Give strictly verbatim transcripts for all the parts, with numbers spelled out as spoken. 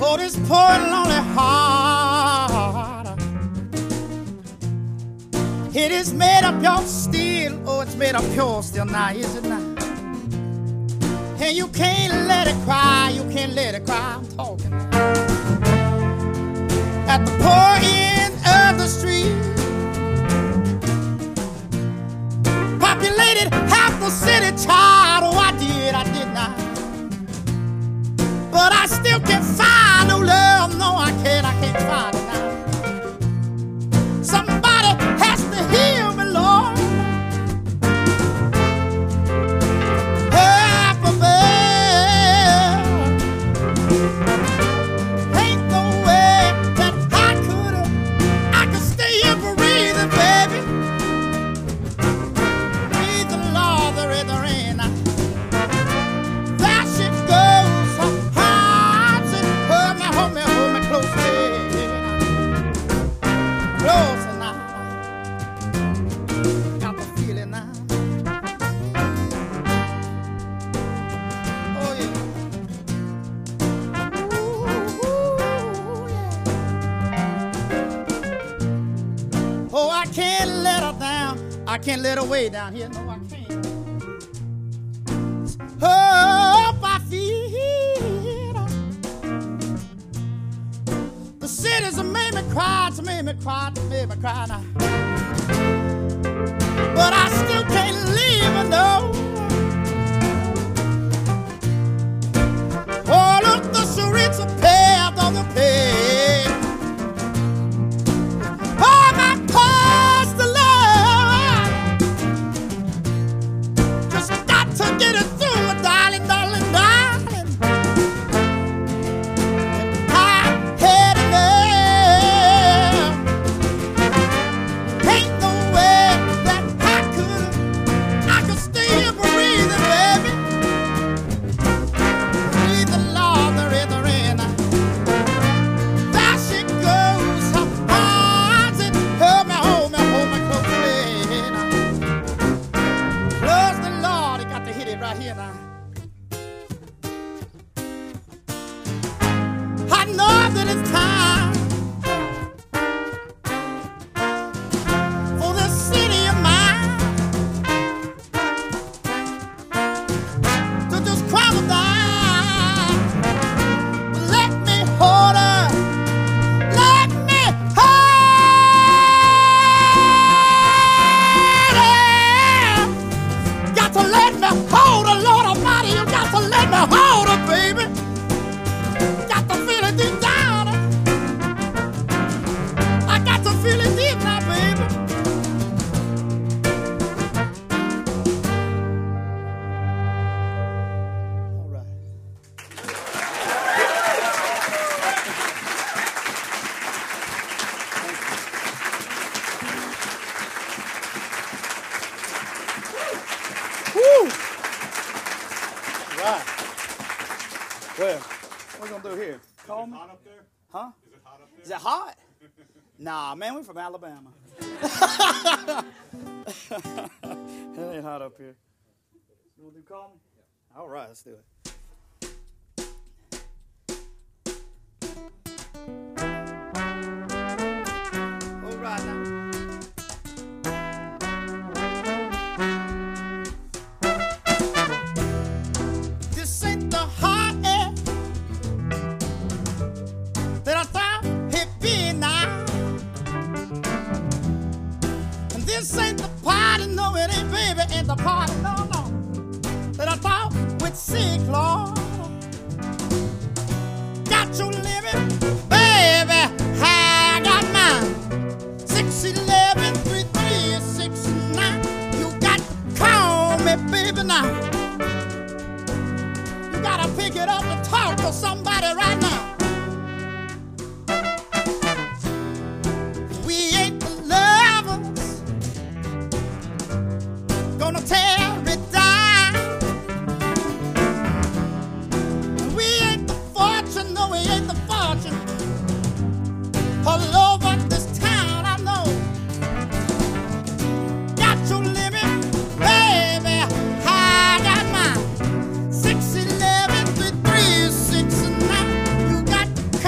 for this poor lonely heart. It is made of pure steel, oh, it's made of pure steel now, is it not? And you can't let it cry, you can't let it cry, I'm talking. At the poor end of the street, populated half the city, child, oh, I did, I did not. But I still can't find no love, no, I can't, I can't find it now. Somebody has to heal me, Lord. I can't let her way down here, no I can't. Oh, I feel the cities have made me cry, it's made me cry, it's made me cry now. But I still can't leave her, no. Oh, look, the streets are paved on the paved. Oh, my past the get it through, darling, darling, darling. I had enough. Ain't no way that I could, I could stay here breathing, baby. Breathe the Lord, the river in. There she goes, her arms and hold me, hold me, hold me close. Close the Lord, he got to hit it right here now. I know that it's time for this city of mine to just crumble down. Let me hold her. Let me hold her. Got to let me hold her, Lord Almighty. You got to let me hold her, baby. Got to feel it deep down. I got to feel it deep now, baby. All right. Woo! Right. Well, what we gonna do here? Call me? Hot up there? Huh? Is it hot up there? Is it hot? Nah, man, we're from Alabama. It ain't hot up here. You want to do call me? Yeah. All right, let's do it. All right now. This ain't the hot air that I thought it'd be now. And this ain't the party, no, it ain't, baby, ain't the party, no, no, that I thought we'd see, Lord. Got your limit, baby, I got mine. six eleven, three three six nine. You got to call me, baby, now. You gotta pick it up and talk to somebody right now. We ain't the lovers gonna tear it down. We ain't the fortune, no, we ain't the fortune. All over this town, I know. Got your limit, baby, I got mine. six eleven, three three six nine. You got to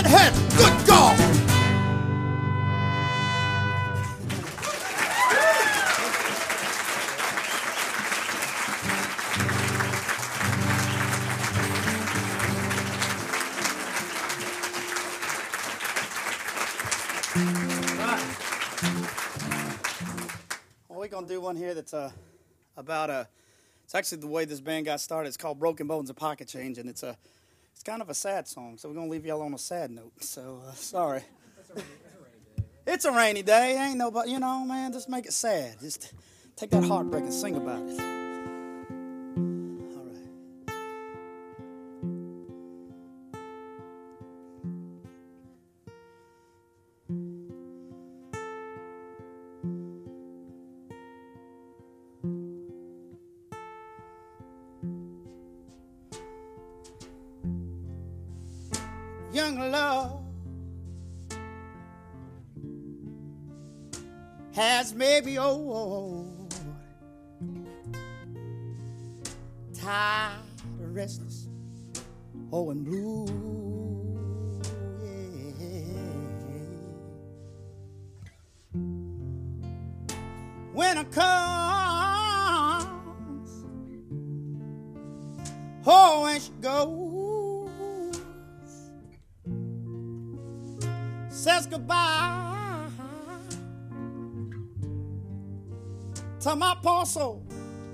in heaven. Good God. Well, we're going to do one here that's uh, about a, it's actually the way this band got started. It's called Broken Bones and Pocket Change, and it's a, it's kind of a sad song, so we're going to leave y'all on a sad note. So, uh, sorry. It's a, rainy, it's a rainy day. It's a rainy day. Ain't nobody, you know, man, just make it sad. Just take that heartbreak and sing about it. All right. Young love has made me old, tired, restless, oh, and blue. Yeah. Winter comes, oh, and she goes. Says goodbye to my poor soul.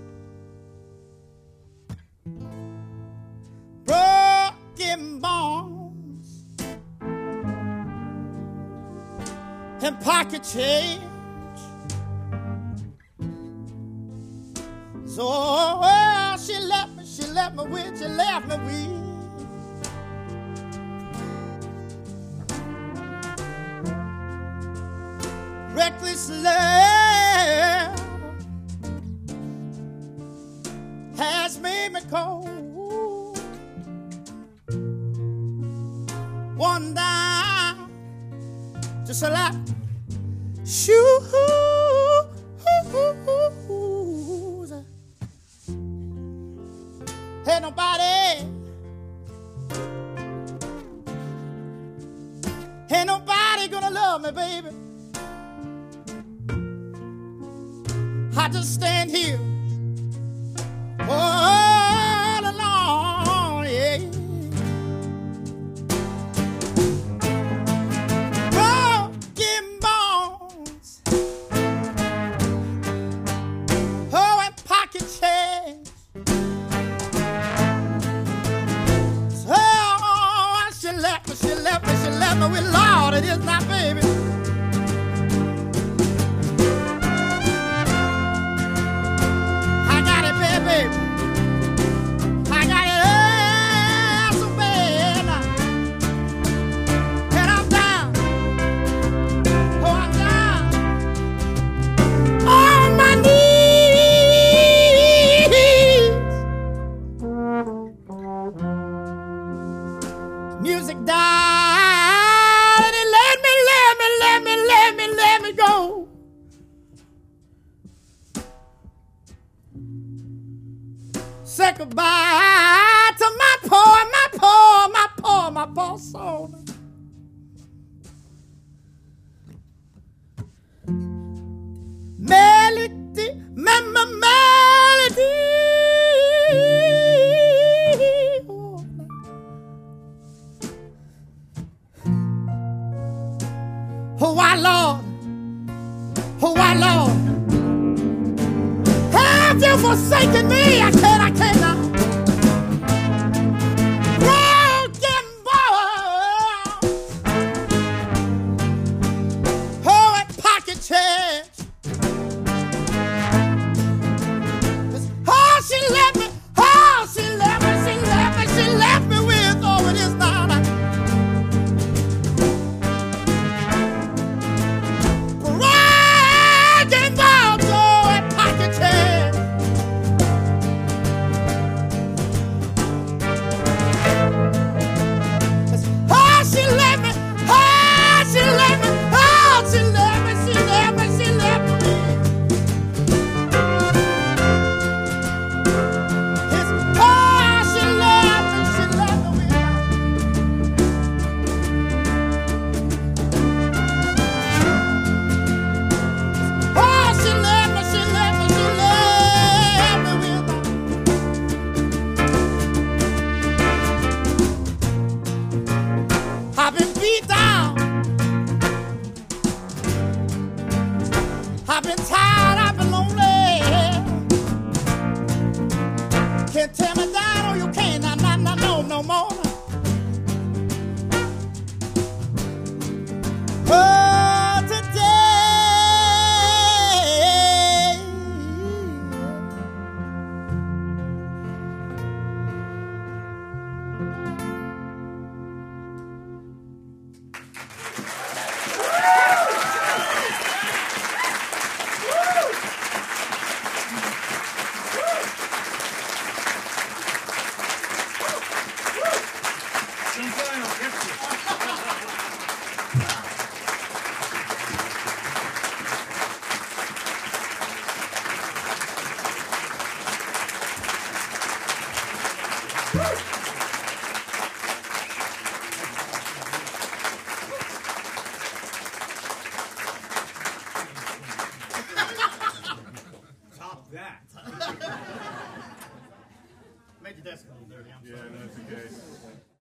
Broken bones and pocket change. So well, she left me, she left me with, she left me with. Reckless love has made me cold. One down, just a lot shoes. Ain't nobody, ain't nobody gonna love me, baby. I just stand here all alone, yeah. Broken bones, oh, and pocket change. So oh, she left me, she left me, she left me with Lord, it is not, baby. Music died and it let me, let me, let me, let me, let me go. Say goodbye to my poor, my poor, my poor, my poor soul. Melody, my melody. Oh, why, Lord, oh, why, Lord, have you forsaken me? I can't, I can't now. Broken bones, oh, and pocket change. Oh, she left me, oh, she left me, she left me, she left me with, oh, it is not. Top that. Made your desk a little dirty, I'm sorry. Yeah, that's okay.